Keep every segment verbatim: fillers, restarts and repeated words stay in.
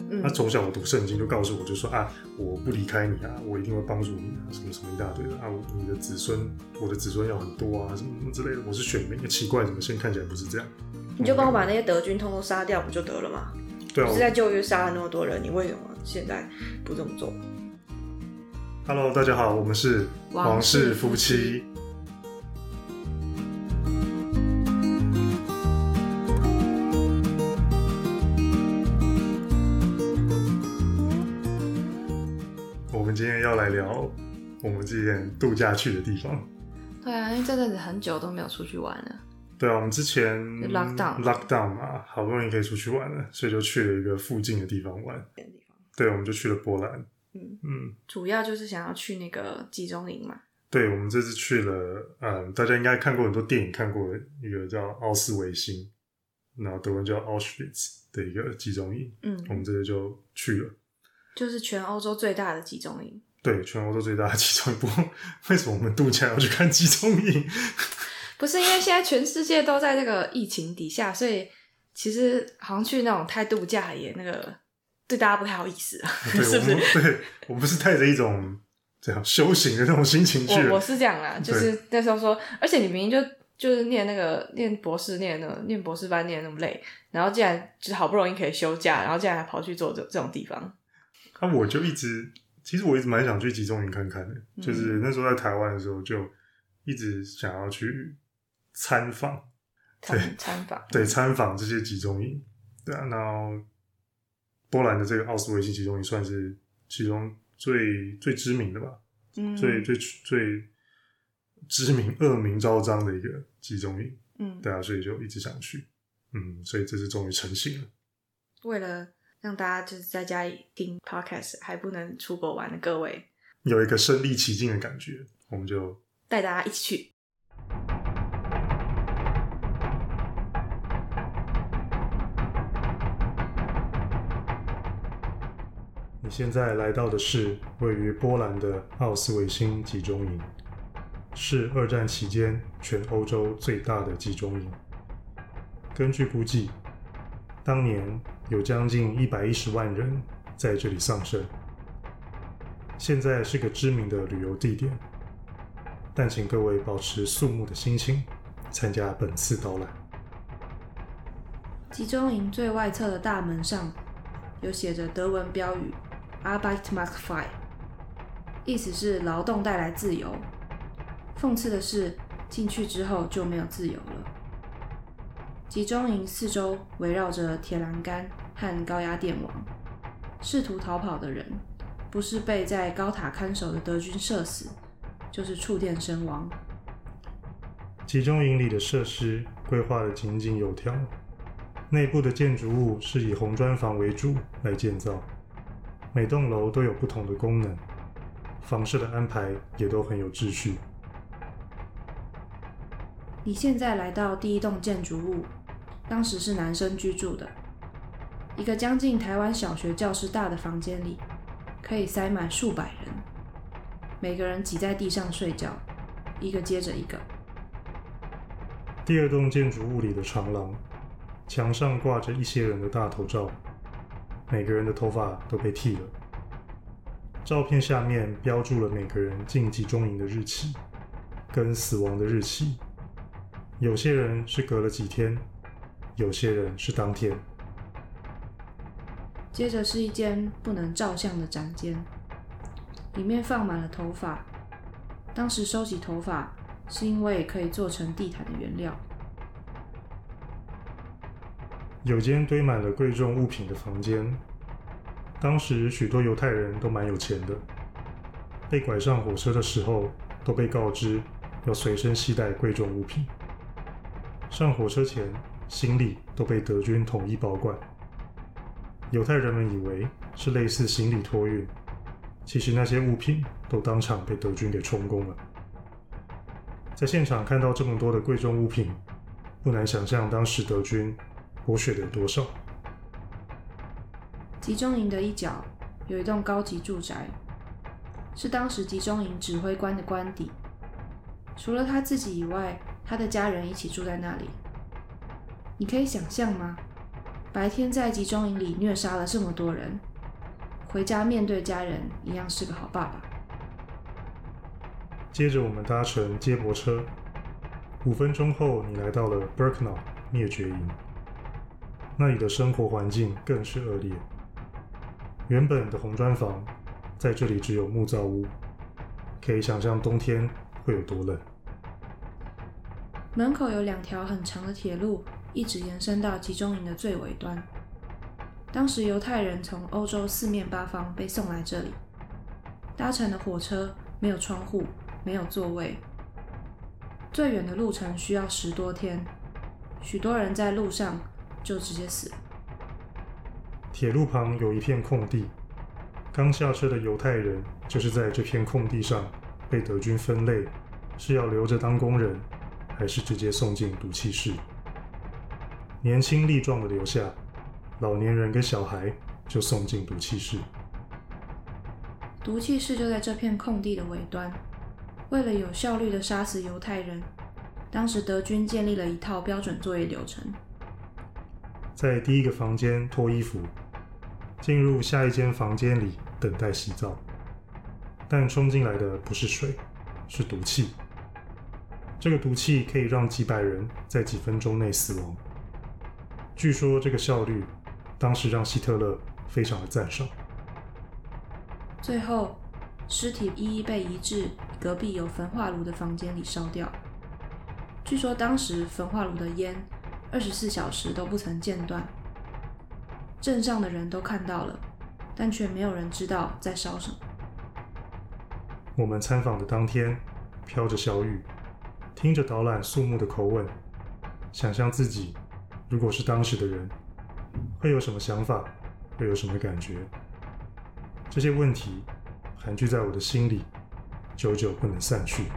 嗯，他从小我读圣经就告诉我，就说啊，我不离开你啊，我一定会帮助你啊，什么什么一大堆的啊，你的子孙，我的子孙要很多啊，什么什么之类的。我是选民，奇怪，怎么现在看起来不是这样？ 你就帮我把那些德军通通杀掉不就得了吗？ 对啊， 不是在旧约杀了那么多人，你为什么现在不这么做 ？Hello， 大家好，我们是王室夫妻。我们今天要来聊我们之前度假去的地方。 对啊，因为这阵子很久都没有出去玩了。 对啊，我们之前 lockdown lockdown 嘛，好不容易可以出去玩了，所以就去了一个附近的地方玩。对，我们就去了波兰。 嗯嗯，主要就是想要去那个集中营嘛。 对，我们这次去了，嗯，大家应该看过很多电影，看过一个叫奥斯维辛，然后德文叫 Auschwitz 的一个集中营。嗯，我们这次就去了， 就是全欧洲最大的集中营。 对，全欧洲最大的集中营。不过，为什么我们度假要去看集中营？ 不是因为现在全世界都在这个疫情底下，所以其实好像去那种太度假也那个对大家不太好意思啊， 对是不是？ 我对我不是带着一种这样修行的那种心情去。 我我是这样啦，就是那时候说，而且你明明就就是念那个念博士念那个念博士班念那么累，然后竟然就是好不容易可以休假，然后竟然还跑去做这这种地方。 那、啊、我就一直其实我一直蛮想去集中营看看的，嗯、就是那时候在台湾的时候就一直想要去参访， 参参访， 对，参访这些集中营，对啊，然后波兰的这个奥斯维辛集中营算是其中最最知名的吧，嗯，最最最知名、恶名昭彰的一个集中营，嗯，对啊，所以就一直想去，嗯，所以这次终于成型了。 为了让大家就是在家里听 podcast 还不能出国玩的各位， 有一个身临其境的感觉，我们就带大家一起去。 你现在来到的是位于波兰的奥斯维辛集中营，是二战期间全欧洲最大的集中营。根据估计，当年有将近一百一十万人在这里丧生。现在是个知名的旅游地点，但请各位保持肃穆的心情，参加本次导览。 集中营最外侧的大门上有写着德文标语Arbeit macht frei， 意思是劳动带来自由。讽刺的是，进去之后就没有自由了。集中营四周围绕着铁栏杆和高压电网，试图逃跑的人，不是被在高塔看守的德军射死，就是触电身亡。 集中营里的设施规划得井井有条，内部的建筑物是以红砖房为主来建造。每栋楼都有不同的功能，房舍的安排也都很有秩序。 你现在来到第一栋建筑物，当时是男生居住的，一个将近台湾小学教室大的房间里，可以塞满数百人，每个人挤在地上睡觉，一个接着一个。 第二栋建筑物里的长廊，墙上挂着一些人的大头照。每个人的头发都被剃了，照片下面标注了每个人进集中营的日期跟死亡的日期，有些人是隔了几天，有些人是当天。 接着是一间不能照相的展间，里面放满了头发，当时收集头发是因为可以做成地毯的原料。 有间堆满了贵重物品的房间，当时许多犹太人都蛮有钱的，被拐上火车的时候都被告知要随身携带贵重物品，上火车前行李都被德军统一保管。犹太人们以为是类似行李托运，其实那些物品都当场被德军给充公了。在现场看到这么多的贵重物品，不难想象当时德军剥削的有多少。 集中营的一角有一栋高级住宅，是当时集中营指挥官的官邸。除了他自己以外，他的家人一起住在那里。你可以想象吗？ 白天在集中营里虐杀了这么多人，回家面对家人一样是个好爸爸。 接着我们搭乘接驳车，五分钟后你来到了 Birkenau 灭绝营，那里的生活环境更是恶劣。原本的红砖房在这里只有木造屋，可以想象冬天会有多冷。 门口有两条很长的铁路，一直延伸到集中营的最尾端。当时犹太人从欧洲四面八方被送来这里，搭乘的火车没有窗户，没有座位，最远的路程需要十多天，许多人在路上就直接死了。 铁路旁有一片空地，刚下车的犹太人就是在这片空地上被德军分类，是要留着当工人，还是直接送进毒气室。年轻力壮的留下，老年人跟小孩就送进毒气室。 毒气室就在这片空地的尾端。为了有效率地杀死犹太人，当时德军建立了一套标准作业流程。 在第一个房间脱衣服，进入下一间房间里等待洗澡，但冲进来的不是水，是毒气。这个毒气可以让几百人在几分钟内死亡。据说这个效率当时让希特勒非常的赞赏。 最后尸体一一被移至隔壁有焚化炉的房间里烧掉。据说当时焚化炉的烟二十四小时都不曾间断，镇上的人都看到了，但却没有人知道在烧什么。 我们参访的当天，飘着小雨，听着导览肃穆的口吻，想象自己如果是当时的人，会有什么想法，会有什么感觉。这些问题盘踞在我的心里，久久不能散去。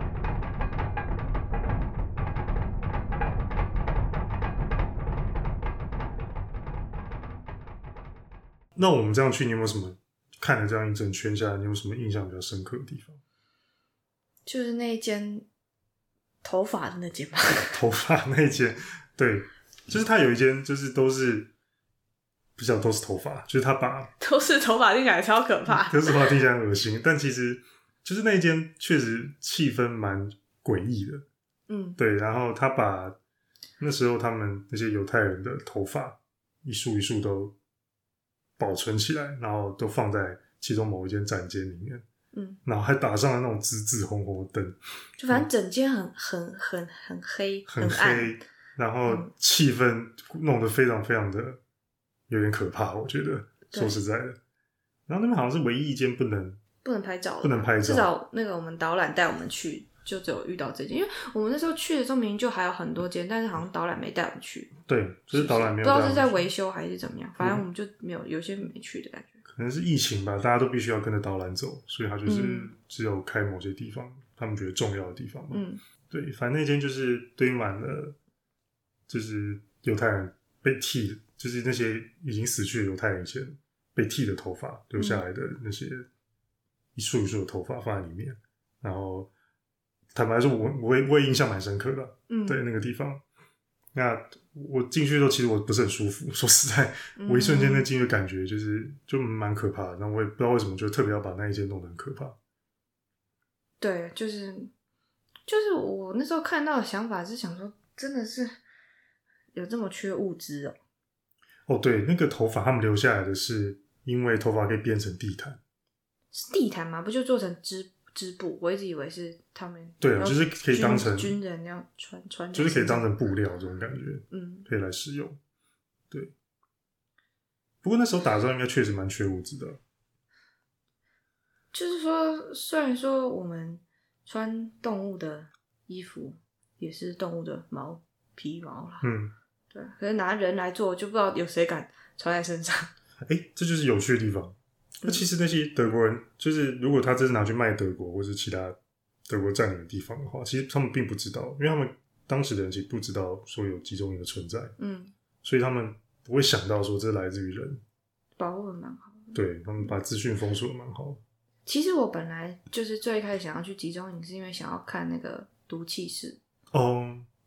那我们这样去，你有没有什么看了这样一整圈下来，你有什么印象比较深刻的地方？ 就是那一间头发的那间吧。 头发那一间，对，就是它有一间，就是都是比较都是头发，就是他把都是头发听起来超可怕， 都是头发听起来很恶心，但其实就是那一间确实气氛蛮诡异的， 嗯， 对，然后他把那时候他们那些犹太人的头发一束一束都保存起来，然后都放在其中某一间展间里面， 嗯， 然后还打上了那种紫紫红红的灯， 就反正整间很很很很黑， 很暗， 黑，然后气氛弄得非常非常的有点可怕，我觉得说实在的。然后那边好像是唯一一间不能不能拍照的， 不能拍照， 至少那个我们导览带我们去，就只有遇到这间，因为我们那时候去的时候明明就还有很多间，但是好像导览没带我们去。 对，就是导览没有带我们去，不知道带我们去， 是在维修还是怎么样，反正我们就没有，有些没去的感觉。 可能是疫情吧，大家都必须要跟着导览走，所以他就是嗯只有开某些地方，他们觉得重要的地方嘛。 嗯， 对，反正那间就是堆满了，就是犹太人被剃，就是那些已经死去的犹太人以前被剃的头发留下来的那些一束一束的头发放在里面，然后坦白说我，我我我也印象蛮深刻的， 嗯， 对那个地方。那我进去的时候，其实我不是很舒服。说实在，我一瞬间那进去的感觉就是就蛮可怕的。那我也不知道为什么，就特别要把那一间弄得很可怕。 对，就是就是我那时候看到的想法是想说，真的是有这么缺物资哦。 哦，对，那个头发他们留下来的是因为头发可以变成地毯， 是地毯吗？不就做成织织布？我一直以为是他们对啊，就是可以当成军人那样穿穿， 就是可以当成布料这种感觉， 嗯， 可以来使用。对，不过那时候打仗应该确实蛮缺物资的。 就是说，虽然说我们穿动物的衣服也是动物的毛皮毛啦， 嗯， 对，可是拿人来做，就不知道有谁敢穿在身上。 哎，这就是有趣的地方。那其实那些德国人，就是如果他真是拿去卖德国或是其他德国占领的地方的话，其实他们并不知道，因为他们当时的人其实不知道说有集中营的存在， 嗯， 所以他们不会想到说这来自于人， 保护的蛮好的。 对，他们把资讯封锁的蛮好的。 其实我本来就是最开始想要去集中营，是因为想要看那个毒气室。 哦，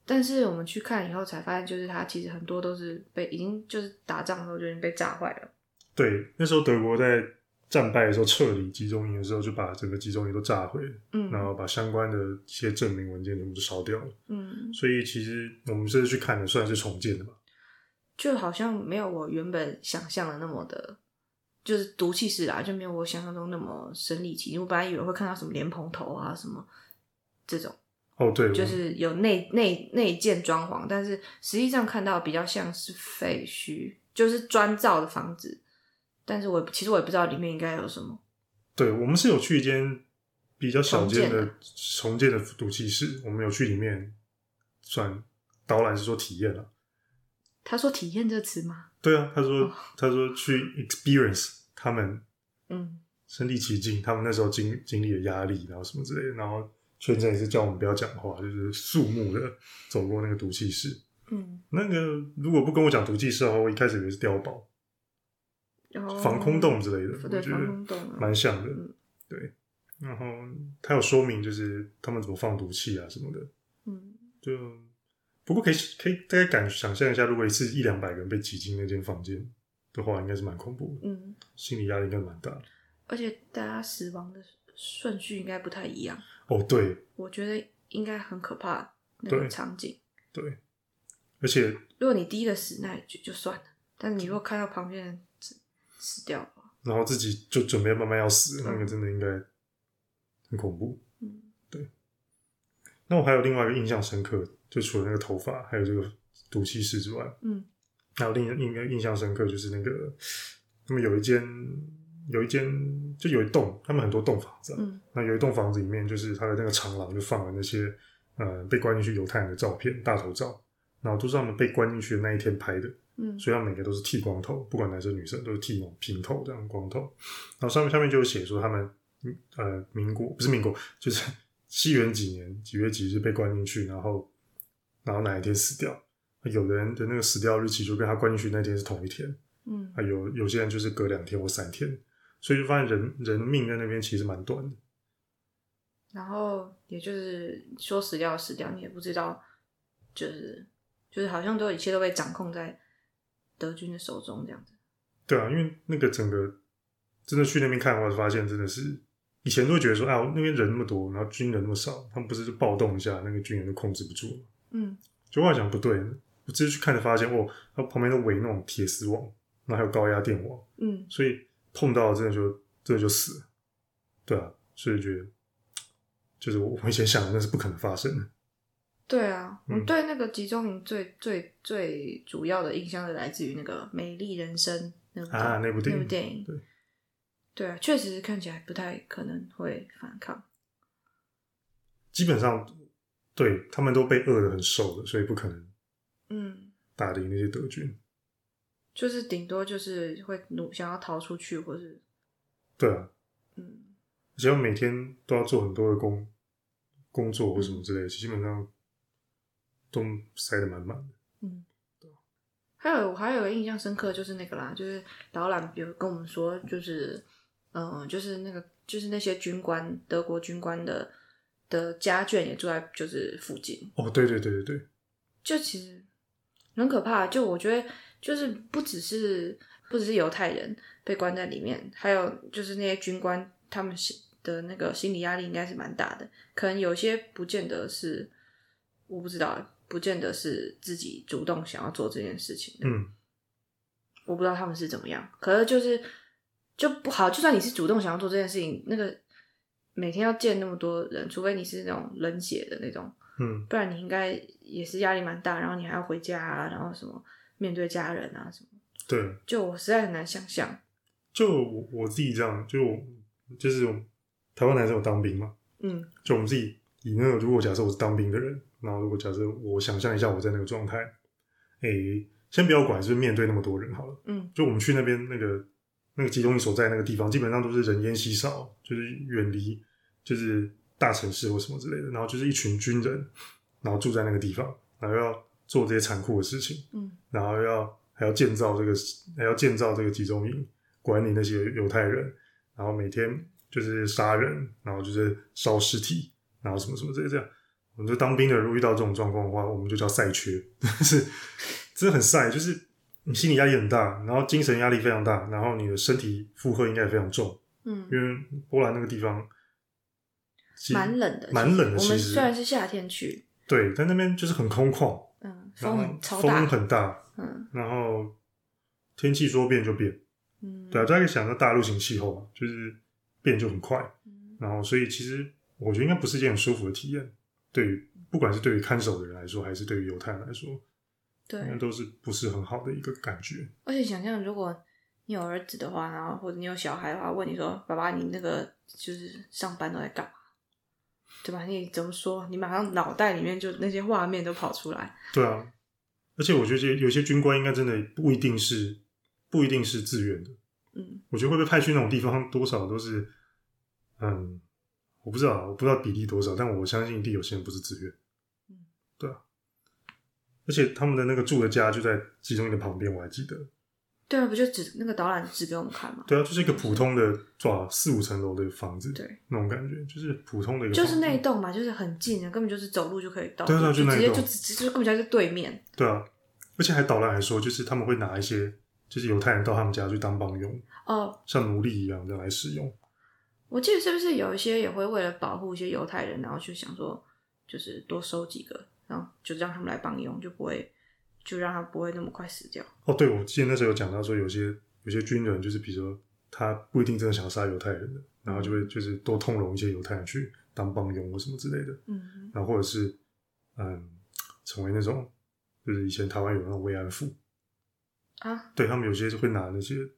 但是我们去看以后才发现，就是它其实很多都是被已经就是打仗的时候就已经被炸坏了。 对，那时候德国在战败的时候撤离集中营的时候，就把整个集中营都炸毁了， 嗯， 然后把相关的一些证明文件全部都烧掉了。 嗯， 所以其实我们这次去看的算是重建的吧。 就好像没有我原本想象的那么的，就是毒气室啦，就没有我想象中那么身临其境。我本来以为会看到什么莲蓬头啊什么这种， 哦，对， 就是有内内内建装潢，但是实际上看到比较像是废墟，就是砖造的房子。但是我其实我也不知道里面应该有什么。 对，我们是有去一间比较小间的重重建的毒气室，我们有去里面，算导览是说体验了。 他说体验这词吗？ 对啊，他说、 哦、 他说去 experience 他们， 嗯， 身临其境，他们那时候经经历的压力，然后什么之类的，然后全程也是叫我们不要讲话，就是肃穆的走过那个毒气室。 嗯， 那个如果不跟我讲毒气室的话，我一开始以为是碉堡、 哦、 防空洞之类的， 对， 我觉防空洞得蛮像的、 嗯。 对，然后他有说明就是他们怎么放毒气啊什么的， 嗯， 就不过可以可以大概敢想象一下，如果一次一两百个人被挤进那间房间的话，应该是蛮恐怖的，嗯，心理压力应该蛮大的， 而且大家死亡的顺序应该不太一样。 哦，对， 我觉得应该很可怕那个场景。 对，而且如果你第一个死，那也就就算了，但是你如果看到旁边人死掉了， 然后自己就准备慢慢要死，那个真的应该很恐怖。 嗯， 对。那我还有另外一个印象深刻，就除了那个头发，还有这个毒气室之外， 嗯， 还有另一个印象深刻就是那个他们有一间有一间就有一栋，他们很多栋房子、啊， 嗯， 那有一栋房子里面就是它的那个长廊就放了那些呃被关进去犹太人的照片，大头照，然后都是他们被关进去的那一天拍的。 嗯， 所以他们每个都是剃光头，不管男生女生都是剃那种平头这样光头。然后上面下面就有写说他们呃民国不是民国，就是西元几年几月几日被关进去，然后然后哪一天死掉。有的人的那个死掉日期就跟他关进去那天是同一天， 嗯， 还有有些人就是隔两天或三天，所以就发现人人命在那边其实蛮短的。 然后也就是说死掉死掉，你也不知道，就是就是好像都一切都被掌控在德军的手中这样子。 对啊，因为那个整个真的去那边看的话，发现真的是以前都会觉得说，啊，那边人那么多，然后军人那么少，他们不是就暴动一下，那个军人就控制不住了。 嗯， 就后来讲不对，我这次去看才发现，哦，他旁边都围那种铁丝网，然后还有高压电网， 嗯， 所以碰到真的就真的就死了。对啊，所以觉得就是我以前想的那是不可能发生的。 对啊， 嗯、 我对那个集中营最最最主要的印象是来自于那个《美丽人生》那部啊，那部电影， 那部电影， 对， 对啊，确实看起来不太可能会反抗。 基本上，对他们都被饿得很瘦的，所以不可能，嗯，打赢那些德军。 就是顶多就是会努想要逃出去，或是， 对啊， 嗯， 而且每天都要做很多的工工作或什么之类的，嗯、基本上。都塞得满满的。 嗯，还有还有个印象深刻就是那个啦，就是导览有跟我们说，就是嗯，就是那个就是那些军官，德国军官的的家眷也住在就是附近。 哦，对对对对对， 就其实很可怕。就我觉得，就是不只是不只是犹太人被关在里面，还有就是那些军官他们的那个心理压力应该是蛮大的，可能有些不见得是我不知道。不见得是自己主动想要做这件事情的， 嗯， 我不知道他们是怎么样。可是就是就不好，就算你是主动想要做这件事情，那个每天要见那么多人，除非你是那种冷血的那种， 嗯， 不然你应该也是压力蛮大，然后你还要回家啊，然后什么面对家人啊什么， 对， 就我实在很难想象。 就我我自己这样，就就是台湾男生有当兵嘛， 嗯， 就我们自己以那个如果假设我是当兵的人。然后，如果假设我想象一下我在那个状态，诶，先不要管是不是面对那么多人好了， 嗯， 就我们去那边那个那个集中营所在那个地方，基本上都是人烟稀少，就是远离就是大城市或什么之类的，然后就是一群军人，然后住在那个地方，然后要做这些残酷的事情， 嗯， 然后要还要建造这个还要建造这个集中营，管理那些犹太人，然后每天就是杀人，然后就是烧尸体，然后什么什么这些这样。 我们就当兵的如果遇到这种状况的话，我们就叫赛缺，是真的很赛，就是你心理压力很大，然后精神压力非常大，然后你的身体负荷应该也非常重。 嗯， 因为波兰那个地方蛮冷的， 蛮冷的。其实我们虽然是夏天去， 对，但那边就是很空旷， 嗯，风很超大， 风很大， 嗯， 然后天气说变就变， 嗯， 对啊，大家可以想到大陆型气候嘛，就是变就很快，嗯，然后所以其实我觉得应该不是一件很舒服的体验，对于不管是对于看守的人来说，还是对于犹太人来说， 对， 应该都是不是很好的一个感觉。 而且想象如果你有儿子的话，然后或者你有小孩的话，问你说：“爸爸，你那个就是上班都在干嘛？”对吧？你怎么说？你马上脑袋里面就那些画面都跑出来。 对啊，而且我觉得有些军官应该真的不一定是不一定是自愿的。 嗯， 我觉得会被派去那种地方，多少都是，嗯，我不知道，我不知道比例多少，但我相信一定有些人不是自愿。 嗯， 对啊，而且他们的那个住的家就在集中营的旁边，我还记得。 对啊，不就指那个导览指给我们看吗？ 对啊，就是一个普通的抓四五层楼的房子， 对， 那种感觉就是普通的一个房子， 就是那一栋嘛，就是很近的，根本就是走路就可以到， 对啊， 就那一栋直接就直接就根本就在对面。 对啊，而且还导览还说，就是他们会拿一些就是犹太人到他们家去当帮佣， 哦， 像奴隶一样这样来使用。 我记得是不是有一些也会为了保护一些犹太人，然后就想说，就是多收几个，然后就让他们来帮佣，就不会就让他不会那么快死掉。 哦，对，我记得那时候有讲到说有些。有些军人就是比如说他不一定真的想要杀犹太人的，然后就会就是多通融一些犹太人去当帮佣或什么之类的， 嗯， 然后或者是嗯成为那种就是以前台湾有那种慰安妇啊， 对他们有些就会拿那些就是，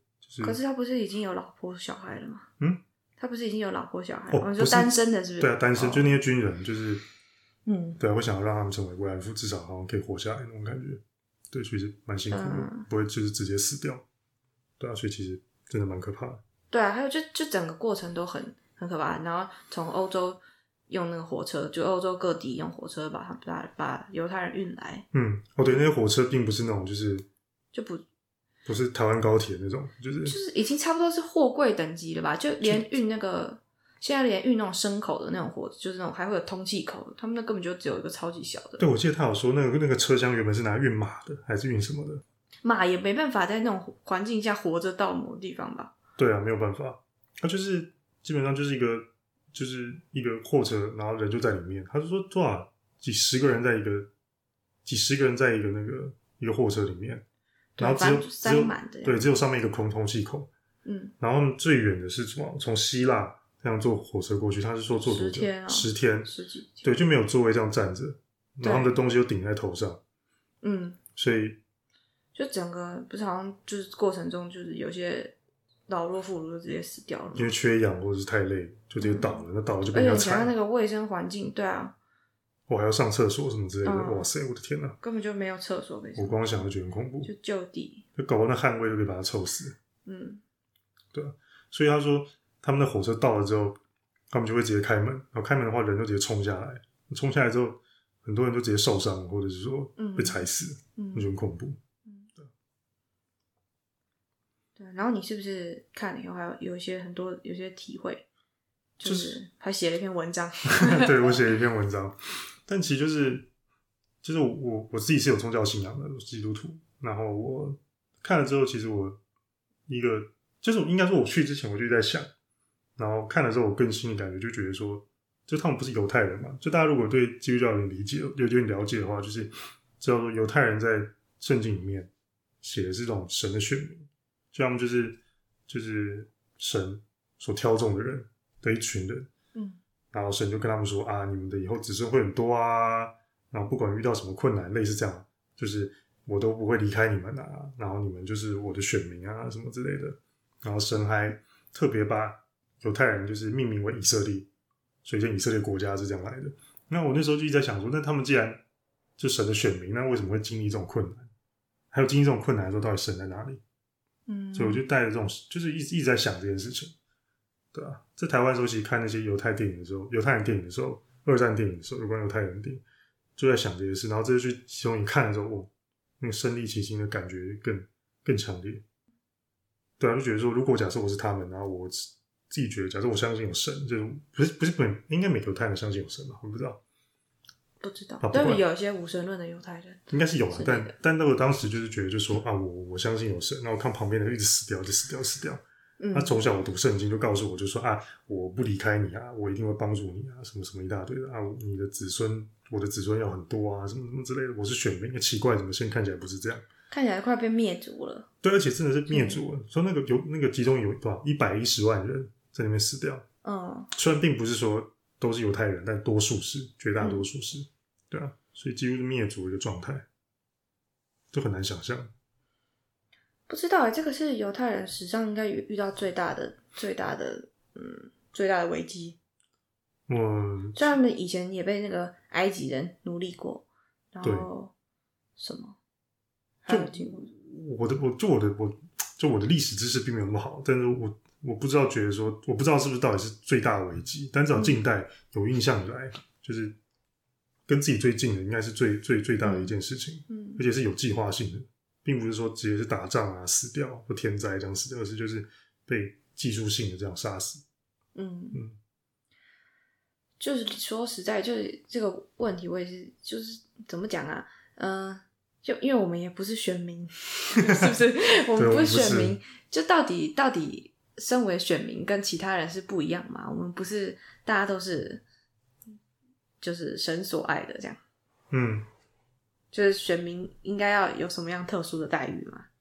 可是他不是已经有老婆小孩了吗？ 嗯， 他不是已经有老婆小孩了？ 哦， 你说单身的是不是？ 对啊，单身、 哦、 就那些军人就是嗯， 对啊，会想要让他们成为慰安妇，至少好像可以活下来那种感觉，对，所以是蛮辛苦的，嗯、不会就是直接死掉。对啊，所以其实真的蛮可怕的。 对啊，还有就就整个过程都很很可怕。然后从欧洲用那个火车，就欧洲各地用火车把他把把犹太人运来。 嗯，哦对，那些火车并不是那种就是就不不是台湾高铁那种，就是就是已经差不多是货柜等级了吧？就连运那个现在连运那种牲口的那种火，就是那种还会有通气口的，他们那根本就只有一个超级小的。 对，我记得他有说那个那个车厢原本是拿运马的，还是运什么的？ 马也没办法在那种环境下活着到某地方吧？ 对啊，没有办法，它就是基本上就是一个就是一个货车，然后人就在里面。他就说多少几十个人在一个几十个人在一个那个一个货车里面，然后只有塞满的， 对，只有上面一个空通气口。 嗯， 然后他们最远的是从从希腊这样坐火车过去，他是说坐多久？ 十天、哦， 十天， 十几天， 对，就没有座位这样站着，然后他们的东西都顶在头上。 嗯， 所以。 就整个不是好像就是过程中，就是有些老弱妇孺就直接死掉了， 因为缺氧或者是太累，就直接倒了。嗯、那倒了就被人家踩。 而且想要那个卫生环境，对啊， 我还要上厕所什么之类的， 嗯、 哇塞，我的天哪， 根本就没有厕所， 我光想就觉得很恐怖， 就就地， 就搞到那汗味都可以把它臭死。 嗯， 对啊，所以他说他们的火车到了之后，他们就会直接开门，然后开门的话人就直接冲下来，冲下来之后，很多人就直接受伤，或者是说被踩死， 嗯， 那就很恐怖。 然后你是不是看了以后还有有一些很多有些体会，就是还写了一篇文章。 对，我写了一篇文章，但其实就是就是我我自己是有宗教信仰的，我是基督徒。然后我看了之后，其实我一个就是应该说我去之前我就在想，然后看了之后我更新的感觉就觉得说，就他们不是犹太人嘛，就大家如果对基督教有点理解有点了解的话，就是知道说犹太人在圣经里面写的是这种神的选民。就他们就是就是神所挑中的人的一群人， 嗯， 然后神就跟他们说啊，你们的以后子孙会很多啊，然后不管遇到什么困难，类似这样，就是我都不会离开你们啊，然后你们就是我的选民啊，什么之类的。然后神还特别把犹太人就是命名为以色列，所以这以色列国家是这样来的。那我那时候就一直在想说，那他们既然就神的选民，那为什么会经历这种困难？还有经历这种困难的时候，到底神在哪里？ 嗯， 所以我就带着这种，就是一直一直在想这件事情，对啊，在台湾的时候，其实看那些犹太电影的时候，犹太人电影的时候，二战电影的时候，有关犹太人的电影，就在想这些事。然后这次去其中你看的时候，哦，那个身临其境的感觉更更强烈。对啊，就觉得说，如果假设我是他们，然后我自己觉得，假设我相信有神，就是不是不是本应该每个犹太人相信有神吧？我不知道。 不知道， 啊、 但是有一些无神论的犹太人应该是有啊，但但那我当时就是觉得，就说啊，我我相信有神，那我看旁边的人一直死掉，就死掉，死掉。 嗯， 他从小我读圣经就告诉我，就说啊，我不离开你啊，我一定会帮助你啊，什么什么一大堆的啊，你的子孙，我的子孙要很多啊，什么什么之类的。我是选民，奇怪，怎么现在看起来不是这样？ 看起来快被灭族了。 对，而且真的是灭族了。说那个有那个其中有多少一百一十万人在那边死掉。嗯，虽然并不是说都是犹太人，但多数是，绝大多数是，嗯、对啊，所以几乎是灭族的一个状态，就很难想象。 不知道哎，这个是犹太人史上应该遇到最大的、最大的，嗯，最大的危机。 嗯， 虽然他们以前也被那个埃及人奴隶过，然后什么， 就我的，我就我的，我就我的历史知识并没有那么好，但是我我不知道，觉得说，我不知道是不是到底是最大的危机，但至少近代有印象以来，嗯、就是跟自己最近的，应该是最最最大的一件事情，嗯，而且是有计划性的。并不是说直接是打仗啊死掉或天灾这样死掉，而是就是被技术性的这样杀死。嗯嗯， 就是说实在，就是这个问题，我也是，就是怎么讲啊？嗯、呃，就因为我们也不是选民，是不是？我们不是选民，就到底到底身为选民跟其他人是不一样嘛？我们不是大家都是就是神所爱的这样。嗯。就是选民应该要有什么样特殊的待遇吗？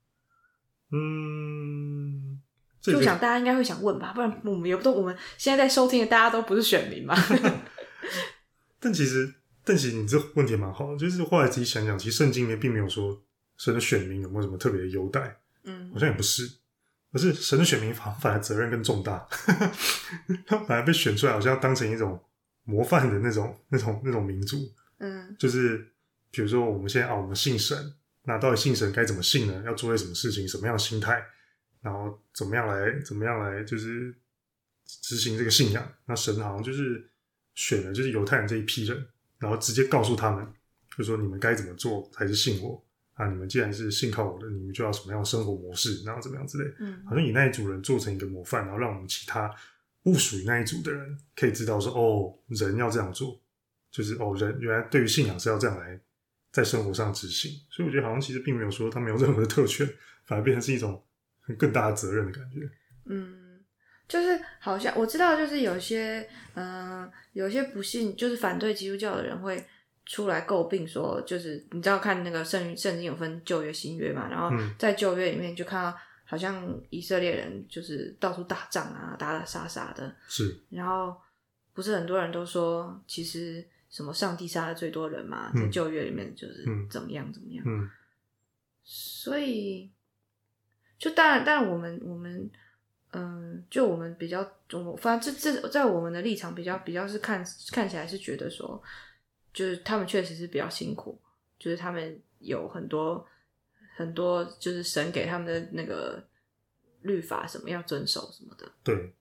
嗯，就我想大家应该会想问吧，不然我们也不都我们现在在收听的大家都不是选民嘛。 但其实，但其实你这问题蛮好的，就是后来自己想想，其实圣经里面并没有说神的选民有没有什么特别的优待，嗯，好像也不是，而是神的选民反反而责任更重大，他反而被选出来，好像要当成一种模范的那种、那种、那种民族，嗯，就是。比如说我们现在啊，我们信神，那到底信神该怎么信呢？要做些什么事情？什么样的心态？然后怎么样来怎么样来就是执行这个信仰？那神好像就是选了就是犹太人这一批人，然后直接告诉他们，就说你们该怎么做才是信我啊？你们既然是信靠我的，你们就要什么样的生活模式，然后怎么样之类。嗯，好像以那一组人做成一个模范，然后让我们其他不属于那一组的人可以知道说，哦，人要这样做，就是哦，人原来对于信仰是要这样来。在生活上执行，所以我觉得好像其实并没有说他没有任何的特权，反而变成是一种更大的责任的感觉。 嗯，就是好像我知道，就是有些嗯、呃，有些不信，就是反对基督教的人会出来诟病说，就是你知道看那个圣圣经有分旧约新约嘛，然后在旧约里面就看到好像以色列人就是到处打仗啊，打打杀杀的，是，然后不是很多人都说其实。什么上帝杀了最多人嘛，在旧约里面就是怎么样怎么样，嗯嗯、所以就当然，当然我们我们嗯，就我们比较，我反正这这在我们的立场比较比较是看看起来是觉得说，就是他们确实是比较辛苦，就是他们有很多很多就是神给他们的那个律法什么要遵守什么的，对。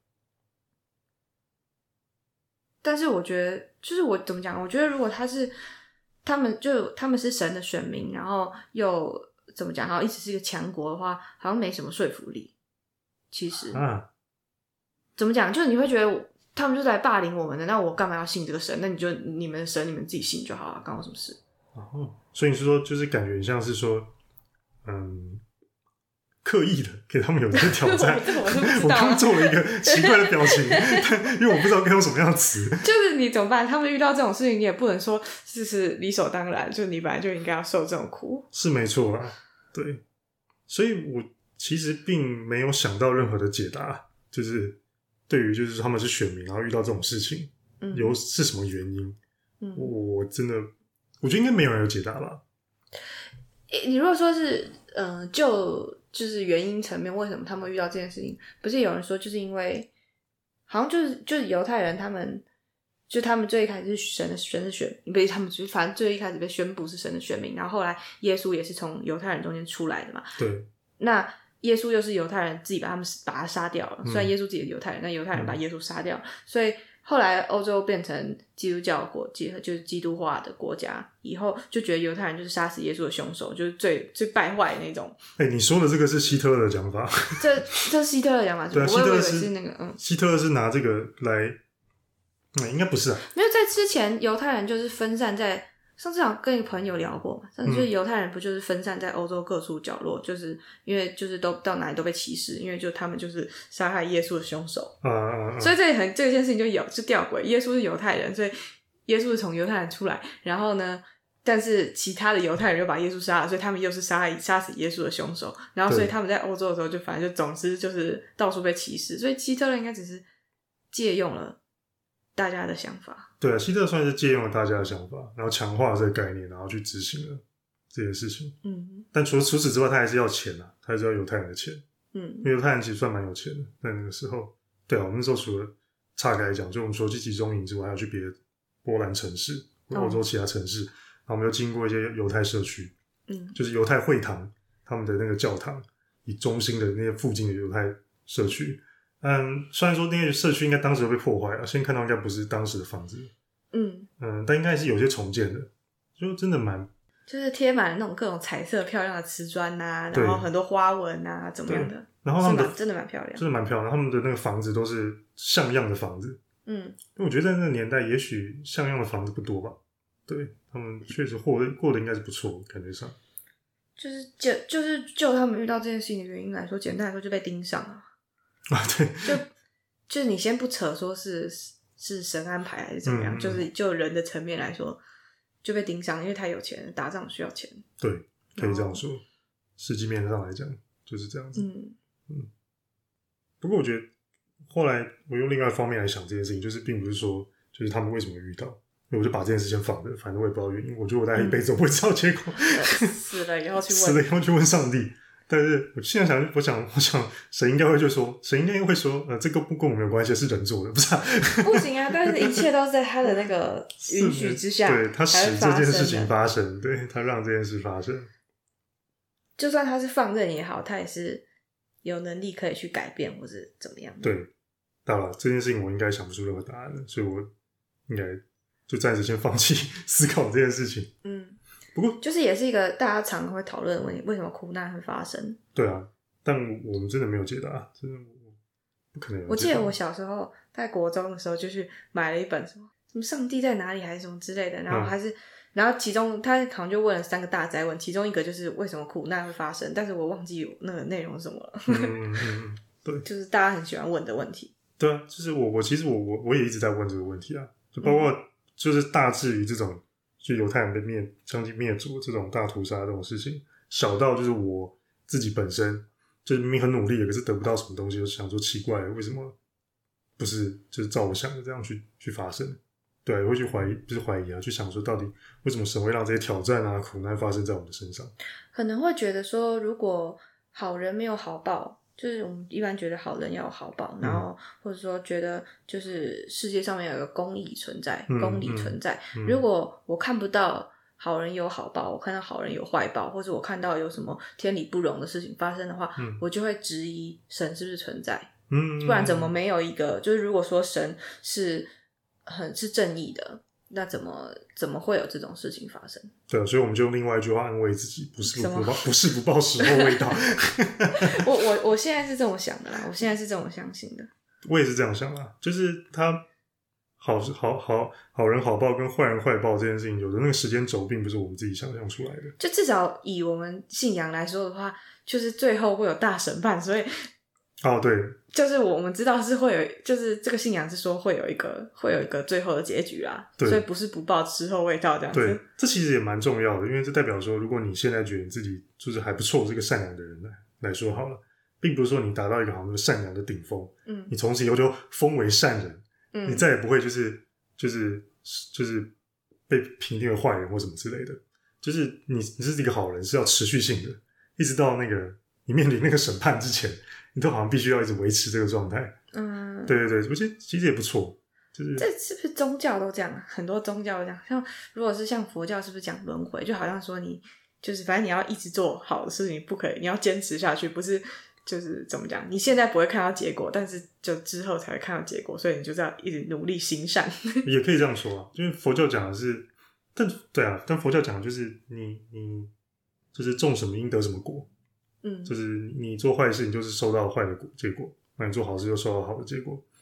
但是我觉得，就是我怎么讲？我觉得如果他是他们，就他们是神的选民，然后又怎么讲？然后一直是一个强国的话，好像没什么说服力。其实，啊，怎么讲？就是你会觉得他们就是来霸凌我们的，那我干嘛要信这个神？那你就你们的神你们自己信就好了，干我什么事？ 哦，所以你是说，就是感觉像是说，嗯。刻意的给他们有这个挑战， 我, 我, 我刚做了一个奇怪的表情，但因为我不知道该用什么样的词。 就是你怎么办？他们遇到这种事情，你也不能说这是理所当然，就你本来就应该要受这种苦。 是没错啦，对。所以我其实并没有想到任何的解答，就是对于就是他们是选民，然后遇到这种事情，嗯、有是什么原因？嗯，我我真的我觉得应该没有人有解答吧。 你如果说是嗯、呃，就就是原因层面，为什么他们遇到这件事情？不是有人说，就是因为好像就是就是犹太人，他们就他们最一开始是神的神的选民，不是他们就是反正最一开始被宣布是神的选民，然后后来耶稣也是从犹太人中间出来的嘛。对。那耶稣又是犹太人自己把他们把他杀掉了，虽然耶稣自己是犹太人，但犹太人把耶稣杀掉了，嗯、所以。后来欧洲变成基督教国结合，就是基督化的国家以后，就觉得犹太人就是杀死耶稣的凶手，就是最最败坏的那种。 哎、欸，你说的这个是希特勒的讲法？ 这这是希特勒的讲法， 对啊， 希特勒是是那个嗯， 希特勒是拿这个来嗯，应该不是啊。 没有，在之前犹太人就是分散在。上次好像跟一个朋友聊过嘛，上次就是犹太人不就是分散在欧洲各处角落，嗯、就是因为就是都到哪里都被歧视，因为就他们就是杀害耶稣的凶手， 嗯嗯嗯， 所以这很这件事情就有就吊诡，耶稣是犹太人，所以耶稣是从犹太人出来，然后呢，但是其他的犹太人又把耶稣杀了，所以他们又是杀害杀死耶稣的凶手，然后所以他们在欧洲的时候就反正就总之就是到处被歧视，所以希特勒应该只是借用了大家的想法。 对啊，希特勒算是借用了大家的想法，然后强化了这个概念，然后去执行了这件事情。 嗯， 但除除此之外，他还是要钱啊，他还是要犹太人的钱。 嗯， 因为犹太人其实算蛮有钱的，在那个时候。对啊，我们那时候除了岔开讲，就我们除了去集中营之外，还要去别的波兰城市、欧洲其他城市，然后我们又经过一些犹太社区， 嗯， 就是犹太会堂，他们的那个教堂，以中心的那些附近的犹太社区。嗯，虽然说那些社区应该当时都被破坏了，现在看到应该不是当时的房子， 嗯嗯，但应该是有些重建的，就真的蛮， 就是贴满了那种各种彩色漂亮的瓷砖呐，然后很多花纹啊，怎么样的， 然后他们的真的蛮漂亮， 真的蛮漂亮，他们的那个房子都是像样的房子， 嗯， 因为我觉得在那个年代，也许像样的房子不多吧，对他们确实过得过得应该是不错，感觉上， 就是就就是就他们遇到这件事情的原因来说，简单来说就被盯上了。 啊，对， 就就是你先不扯说是是神安排还是怎么样， 嗯、 就是就人的层面来说就被盯上，因为太有钱了，打仗需要钱。 对，可以这样说，实际面上来讲就是这样子。 嗯嗯。不过我觉得后来我用另外一方面来想这件事情，就是并不是说就是他们为什么遇到，因为我就把这件事先放着，反正我也不知道原因，我觉得我大概一辈子都不会知道结果。 嗯、死了以后去问， 死了以后去问上帝。但是我现在想，我想，我想，神应该会就说，神应该会说，呃，这个不跟我们有关系，是人做的，不是、啊？ 不行啊！但是一切都是在他的那个允许之下， 对他使这件事情发生，对他让这件事发生。 就算他是放任也好，他也是有能力可以去改变或者怎么样。 对，当然这件事情我应该想不出任何答案的，所以我应该就暂时先放弃思考这件事情。 嗯。 不过， 就是也是一个大家常常会讨论的问题，为什么苦难会发生？ 对啊，但我们真的没有解答，真的不可能有解答。 我记得我小时候在国中的时候，就去买了一本什么什么上帝在哪里还是什么之类的，然后还是、嗯、然后其中他好像就问了三个大哉问，其中一个就是为什么苦难会发生，但是我忘记那个内容是什么了。 嗯嗯嗯，对， 就是大家很喜欢问的问题。 对啊，就是我我其实我我我也一直在问这个问题啊，就包括就是大致于这种。嗯就犹太人被灭将近灭族这种大屠杀这种事情，小到就是我自己本身就是明明很努力，可是得不到什么东西，就想说奇怪为什么不是就是照我想的这样去去发生？对，会去怀疑，不是怀疑啊，去想说到底为什么神会让这些挑战啊、苦难发生在我们的身上？ 可能会觉得说，如果好人没有好报。就是我们一般觉得好人要有好报，然后或者说觉得就是世界上面有一个公义存在、嗯、公理存在、嗯、如果我看不到好人有好报，我看到好人有坏报，或者我看到有什么天理不容的事情发生的话、嗯、我就会质疑神是不是存在、嗯、不然怎么没有一个就是如果说神是很是正义的，那怎么怎么会有这种事情发生？ 对，所以我们就用另外一句话安慰自己：不是不报，不是不报，时候未到。 我我我现在是这么想的啦，我现在是这么相信的。 我也是这样想啦，就是他好好好好人好报跟坏人坏报这件事情，有的那个时间轴并不是我们自己想象出来的。 就至少以我们信仰来说的话，就是最后会有大审判，所以。 哦，对， 就是我们知道是会有，就是这个信仰是说会有一个会有一个最后的结局啦，所以不是不报时候未到这样子。 对，这其实也蛮重要的，因为这代表说，如果你现在觉得你自己就是还不错，是个善良的人来来说好了，并不是说你达到一个好像善良的顶峰，嗯，你从此以后就封为善人，嗯，你再也不会就是就是就是被评定为坏人或什么之类的，就是你你是一个好人，是要持续性的，一直到那个你面临那个审判之前。你都好像必须要一直维持这个状态，嗯，对对对，我觉得其实也不错，就是这是不是宗教都这样？很多宗教都这样，像如果是像佛教，是不是讲轮回？就好像说你就是反正你要一直做好的事情，不可以，你要坚持下去，不是就是怎么讲？你现在不会看到结果，但是就之后才会看到结果，所以你就是要一直努力行善。 也可以这样说啊，因为佛教讲的是，但对啊，但佛教讲的就是你你就是种什么因得什么果。嗯，就是你做坏事，你就是收到坏的结果；那你做好事，就收到好的结果。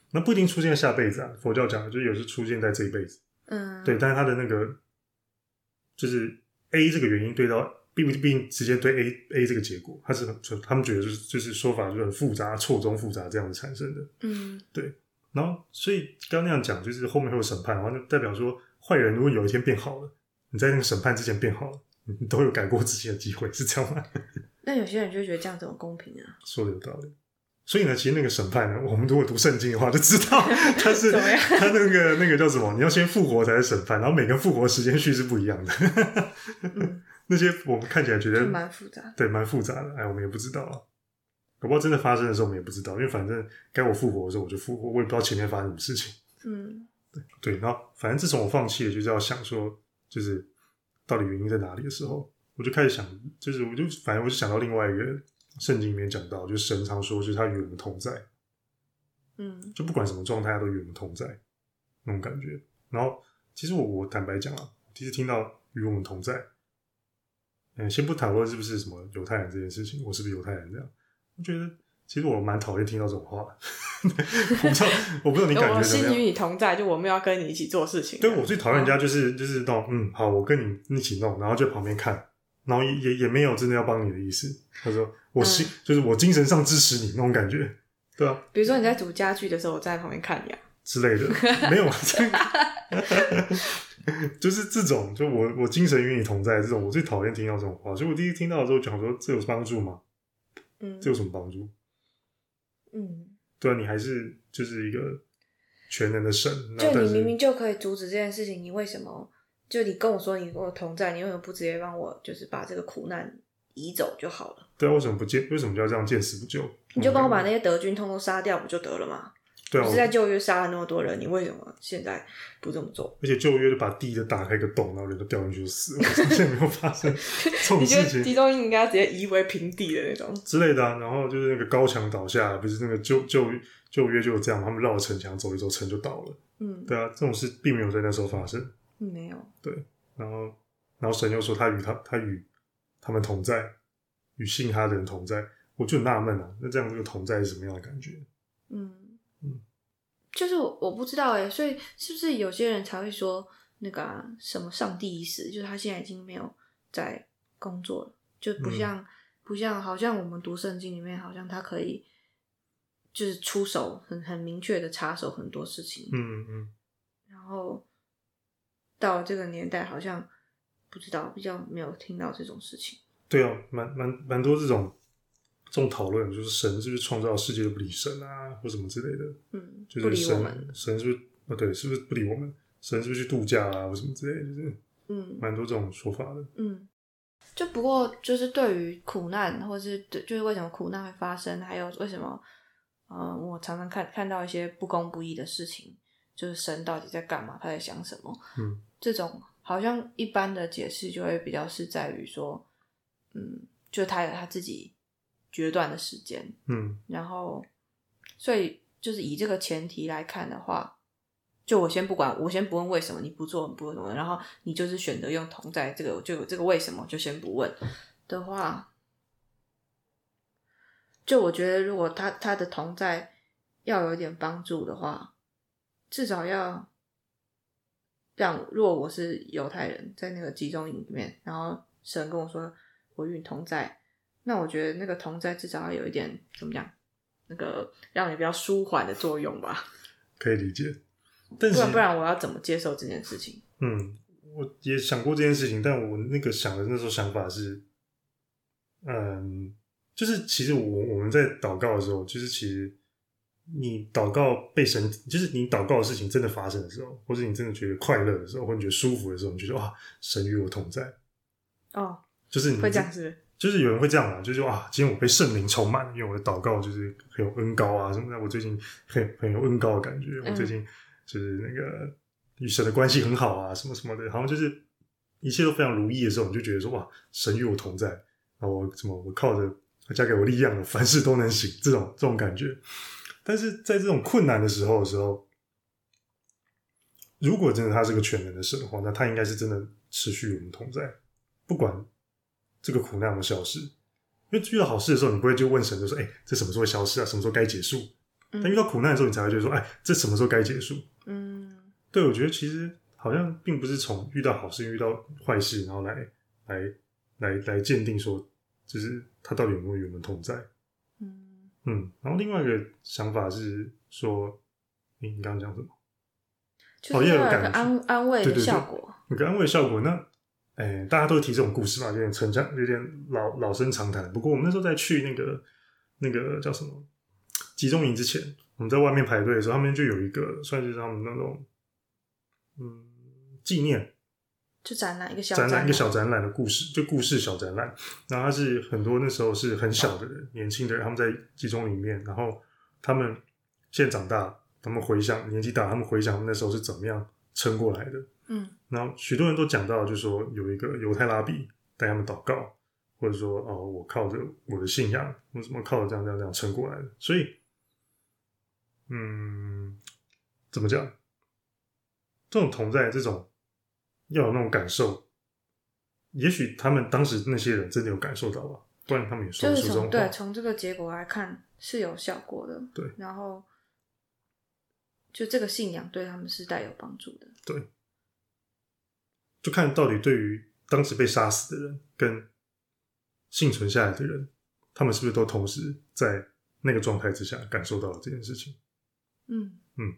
那不一定出现在下辈子啊，佛教讲的就是有时出现在这一辈子， 嗯， 对，但是他的那个就是 A 这个原因对到并不并直接对 A A 这个结果，他是他们觉得就是就是说法就是很复杂、错综复杂这样子产生的， 嗯， 对。然后所以刚刚那样讲，就是后面会有审判，然后就代表说坏人如果有一天变好了，你在那个审判之前变好了，你都有改过自己的机会，是这样吗？ 那有些人就会觉得这样怎么公平啊？ 说的有道理。所以呢，其实那个审判呢，我们如果读圣经的话，就知道他是他那个那个叫什么？你要先复活才是审判，然后每个复活时间序是不一样的。嗯、那些我们看起来觉得蛮复杂， 对，蛮复杂的。哎，我们也不知道啊。搞不好真的发生的时候，我们也不知道，因为反正该我复活的时候我就复活，我也不知道前面发生什么事情。 嗯， 对对。然后反正自从我放弃了，就是要想说，就是到底原因在哪里的时候，我就开始想，就是我就反正我就想到另外一个圣经里面讲到，就是神常说，就是他与我们同在。 嗯， 就不管什么状态，他都与我们同在那种感觉。然后其实我我坦白讲啊，第一次听到与我们同在，嗯，先不讨论是不是什么犹太人这件事情，我是不是犹太人这样。我觉得其实我蛮讨厌听到这种话的。我不知道，我不知道你感觉怎么样。 我心与你同在，就我们要跟你一起做事情。 对，我最讨厌人家就是就是那种嗯，好，我跟你一起弄，然后就在旁边看，然后也也也没有真的要帮你的意思。他说我心、嗯、就是我精神上支持你那种感觉，对啊。 比如说你在煮家具的时候，我在旁边看你啊之类的，没有就是这种，就我我精神与你同在这种，我最讨厌听到这种话。所以我第一听到的时候讲说，这有帮助吗？嗯，这有什么帮助？ 嗯， 对啊，你还是就是一个全能的神， 就你明明就可以阻止这件事情，你为什么就你跟我说你跟我同在，你为什么不直接帮我就是把这个苦难移走就好了？ 对啊，为什么不见？为什么就要这样见死不救？ 你就帮我把那些德军通通杀掉不就得了吗？ 对啊， 你是在旧约杀了那么多人，你为什么现在不这么做？ 而且旧约就把地就打开一个洞，然后人都掉进去就死了，现在没有发生这种事情。 你觉得集中营应该直接夷为平地的那种之类的啊？然后就是那个高墙倒下，不是那个旧旧旧约就有这样，他们绕着城墙走一走，城就倒了。嗯，对啊，这种事并没有在那时候发生。 嗯，没有。 对，然后然后神又说他与他他与他们同在，与信他的人同在，我就很纳闷啊，那这样这个同在是什么样的感觉？嗯。 嗯，就是我我不知道哎，所以是不是有些人才会说那个、啊、什么上帝已死，就是他现在已经没有在工作了，就不像、嗯、不像好像我们读圣经里面，好像他可以就是出手很很明确的插手很多事情， 嗯嗯， 然后到这个年代好像不知道比较没有听到这种事情。 对啊，蛮蛮蛮多这种。这种讨论就是神是不是创造世界就不理神啊，或什么之类的， 嗯， 就是神不理我们， 神是不是啊？对，是不是不理我们？神是不是去度假啊，或什么之类的，就是嗯，蛮多这种说法的， 嗯，就不过就是对于苦难，或是就是为什么苦难会发生，还有为什么，呃，我常常看看到一些不公不义的事情，就是神到底在干嘛，他在想什么，嗯，这种好像一般的解释就会比较是在于说，嗯，就他有他自己。决断的时间，嗯，然后，所以就是以这个前提来看的话，就我先不管，我先不问为什么你不做，不问，然后你就是选择用同在这个，就这个为什么就先不问的话，就我觉得如果他他的同在要有一点帮助的话，至少要让，如果我是犹太人，在那个集中营里面，然后神跟我说我与你同在。那我觉得那个同在至少要有一点怎么讲，那个让你比较舒缓的作用吧。 可以理解，但是不然不然我要怎么接受这件事情？ 嗯，我也想过这件事情，但我那个想的那时候想法是，嗯，就是其实我我们在祷告的时候，就是其实你祷告被神，就是你祷告的事情真的发生的时候，或者你真的觉得快乐的时候，或者你觉得舒服的时候，你觉得哇，神与我同在。 哦， 就是你会这样子。 就是有人会这样嘛，就是啊，今天我被圣灵充满，因为我的祷告就是很有恩膏啊什么的。我最近很很有恩膏的感觉，我最近就是那个与神的关系很好啊，什么什么的，好像就是一切都非常如意的时候，你就觉得说哇，神与我同在，然后我什么我靠着他加给我力量了，凡事都能行，这种这种感觉。但是在这种困难的时候的时候，如果真的他是个全能的神的话，那他应该是真的持续与我们同在，不管这个苦难有没有消失。因为遇到好事的时候，你不会就问神就说：“哎、欸，这什么时候会消失啊？什么时候该结束？” 但遇到苦难的时候，你才会觉得说，哎，这什么时候该结束？ 嗯， 对，我觉得其实好像并不是从遇到好事、遇到坏事，然后来来来来鉴定说，就是他到底有没有与我们同在。 嗯嗯，然后另外一个想法是说，你你刚刚讲什么？ 就是要有一个安、哦、安慰的效果， 有个安慰的效果。那，哎，大家都提这种故事嘛，有点陈腔，有点老老生常谈。不过我们那时候在去那个那个叫什么集中营之前，我们在外面排队的时候，他们就有一个算是他们那种嗯纪念， 就展览一个小展览一个小展览的故事，就故事小展览。然后他是很多那时候是很小的人，年轻的人，他们在集中里面，然后他们现在长大。他们回想年纪大，他们回想他们那时候是怎么样撑过来的。 嗯， 然后许多人都讲到，就是说有一个犹太拉比带他们祷告，或者说哦，我靠着我的信仰，我怎么靠着这样这样这样撑过来的。所以，嗯，怎么讲？这种同在，这种要有那种感受，也许他们当时那些人真的有感受到吧，不然他们也说不出这种话。 对，从这个结果来看是有效果的。 对， 然后。就这个信仰对他们是带有帮助的。 对，就看到底对于当时被杀死的人跟幸存下来的人，他们是不是都同时在那个状态之下感受到了这件事情。 嗯嗯。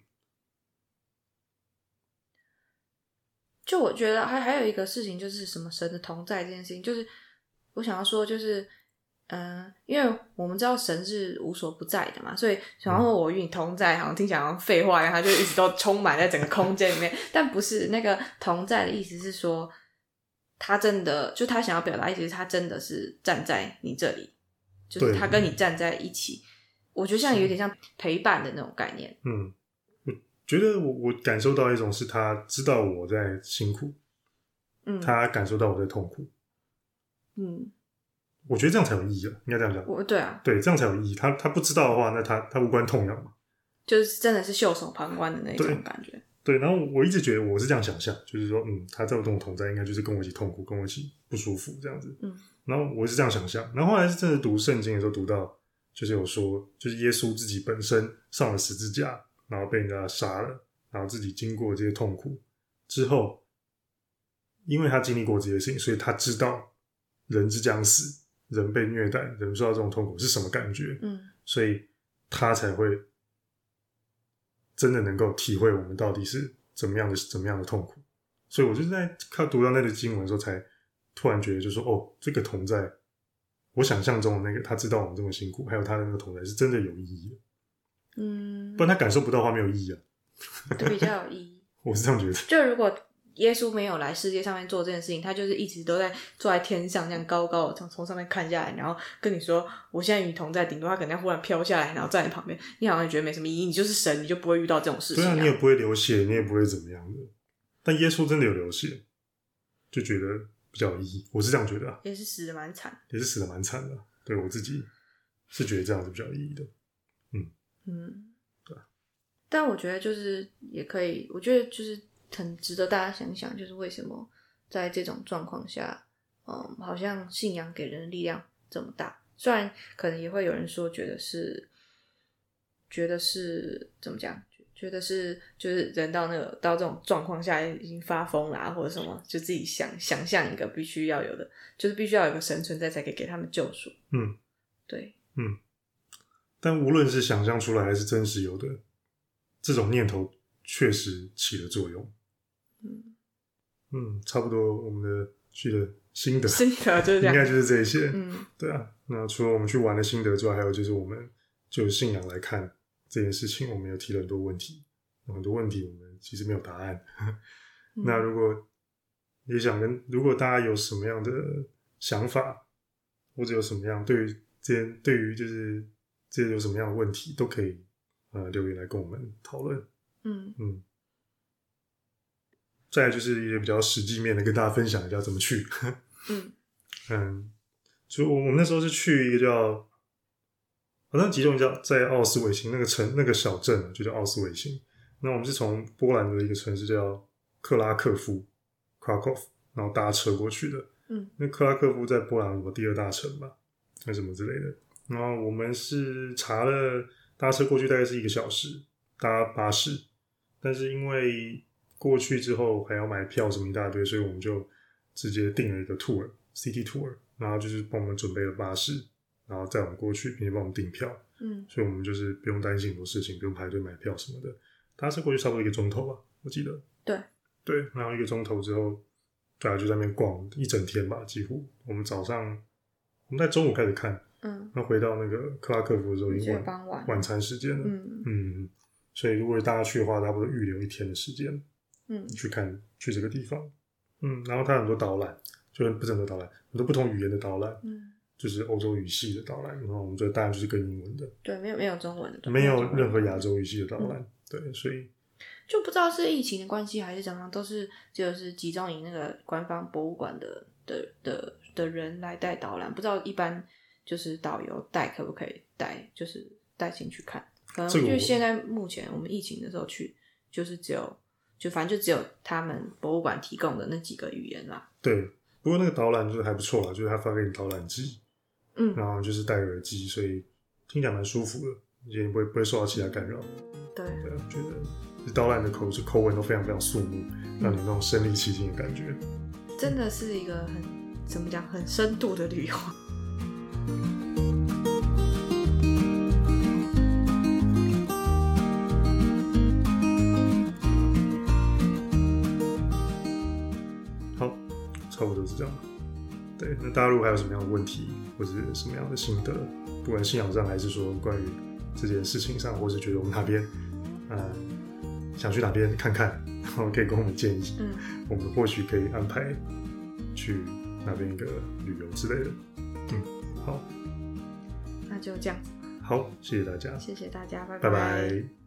就我觉得还还有一个事情，就是什么神的同在这件事情，就是我想要说，就是嗯、呃，因为我们知道神是无所不在的嘛，所以想要说我与你同在，好像听起来好像废话一样，他就一直都充满在整个空间里面。但不是，那个同在的意思是说，他真的就他想要表达意思是他真的是站在你这里，就是他跟你站在一起。我觉得像有点像陪伴的那种概念。 嗯，我觉得我我感受到一种是他知道我在辛苦， 嗯， 他感受到我在痛苦， 嗯。 我觉得这样才有意义啊，应该这样讲。 我对啊， 对，这样才有意义。他他不知道的话，那他他无关痛痒嘛， 就是真的是袖手旁观的那种感觉。 对，然后我一直觉得我是这样想象，就是说，嗯，他在我这种同在，应该就是跟我一起痛苦，跟我一起不舒服这样子。 嗯， 然后我是这样想象，然后后来是真的读圣经的时候读到，就是有说，就是耶稣自己本身上了十字架，然后被人家杀了，然后自己经过这些痛苦之后，因为他经历过这些事情，所以他知道人之将死。人被虐待，人受到这种痛苦是什么感觉？ 嗯， 所以他才会真的能够体会我们到底是怎么样的怎么样的痛苦。所以我就是在看读到那个经文的时候，才突然觉得，就说哦，这个同在，我想象中的那个他知道我们这么辛苦，还有他的那个同在是真的有意义的。 嗯， 不然他感受不到的话，没有意义啊。 对，比较有意义。 我是这样觉得。 就如果耶稣没有来世界上面做这件事情，他就是一直都在坐在天上，这样高高的从从上面看下来，然后跟你说我现在与你同在，顶多他可能要忽然飘下来，然后站在你旁边，你好像觉得没什么意义，你就是神，你就不会遇到这种事情、啊。 对啊，你也不会流血，你也不会怎么样的。但耶稣真的有流血，就觉得比较有意义。我是这样觉得、啊， 也是死的蛮惨， 也是死的蛮惨的。对我自己是觉得这样子比较有意义的。嗯嗯， 对。 但我觉得就是也可以，我觉得就是。很值得大家想想，就是为什么在这种状况下，嗯，好像信仰给人的力量这么大。虽然可能也会有人说，觉得是，觉得是怎么讲？觉得是就是人到那个到这种状况下已经发疯啦、啊，或者什么，就自己想想象一个必须要有的，就是必须要有个神存在才可以给他们救赎。 嗯， 对， 嗯。但无论是想象出来还是真实有的，这种念头确实起了作用。 嗯嗯，差不多我们的去的心得， 心得就是这样， 应该就是这些。 嗯， 对啊。那除了我们去玩的心得之外，还有就是我们就信仰来看这件事情，我们有提了很多问题，很多问题我们其实没有答案。 嗯、 那如果也想跟，如果大家有什么样的想法，或者有什么样对于这些对于就是这些有什么样的问题，都可以呃留言来跟我们讨论。 嗯嗯。再来就是一些比较实际面的，跟大家分享一下怎么去。 嗯嗯，就我们那时候是去一个叫，好像集中叫在奥斯维辛那个城那个小镇，就叫奥斯维辛。那我们是从波兰的一个城市叫克拉克夫 （Krakow）， 然后搭车过去的。 嗯， 那克拉克夫在波兰什么第二大城吧，还是什么之类的。然后我们是查了搭车过去大概是一个小时，搭巴士，但是因为过去之后还要买票什么一大堆，所以我们就直接订了一个 tour city tour， 然后就是帮我们准备了巴士，然后载我们过去，并且帮我们订票。 嗯， 所以我们就是不用担心很多事情，不用排队买票什么的。搭车过去差不多一个钟头吧，我记得。 对对，然后一个钟头之后，大家就在那边逛一整天吧，几乎。我们早上我们在中午开始看， 嗯， 那回到那个克拉克福的时候已经晚傍晚晚餐时间了。 嗯嗯，所以如果大家去的话，差不多预留一天的时间， 嗯， 去看去这个地方。嗯，然后它有很多导览，就不是很多导览，很多不同语言的导览。 嗯。 就是欧洲语系的导览，然后我们就当然就是跟英文的， 对，没有没有中文的， 没有任何亚洲语系的导览，嗯、对，所以就不知道是疫情的关系还是怎么样，都是就是集中以那个官方博物馆的的的的人来带导览，不知道一般就是导游带可不可以带，就是带进去看，可能就是现在目前我们疫情的时候去，就是只有就反正就只有他们博物馆提供的那几个语言啦。 对，不过那个导览就是还不错啦，就是他发给你导览机。 嗯， 然后就是戴耳机，所以听起来蛮舒服的，也不会不会受到其他干扰。 对， 对，觉得导览的口口吻都非常非常肃穆，让你那种身临其境的感觉。 真的是一个很怎么讲，很深度的旅游。 好，差不多是这样。对，那大家如果还有什么样的问题，或者什么样的心得，不管信仰上还是说关于这件事情上，或是觉得我们哪边，呃，想去哪边看看，然后可以跟我们建议， 嗯， 我们或许可以安排去那边一个旅游之类的。嗯，好， 那就这样子。 好，谢谢大家， 谢谢大家，拜拜拜。